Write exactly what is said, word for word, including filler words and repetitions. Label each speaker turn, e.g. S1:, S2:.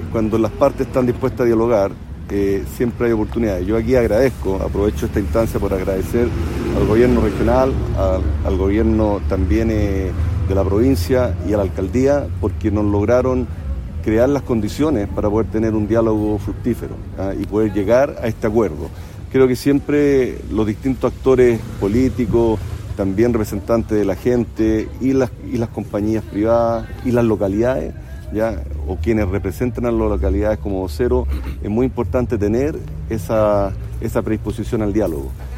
S1: cuando las partes están dispuestas a dialogar, eh, siempre hay oportunidades. Yo aquí agradezco, aprovecho esta instancia por agradecer al gobierno regional, al, al gobierno también eh, de la provincia y a la alcaldía, porque nos lograron crear las condiciones para poder tener un diálogo fructífero, ¿ah? Y poder llegar a este acuerdo. Creo que siempre los distintos actores políticos, también representantes de la gente y las, y las compañías privadas y las localidades, ya, o quienes representan a las localidades como voceros, es muy importante tener esa, esa predisposición al diálogo.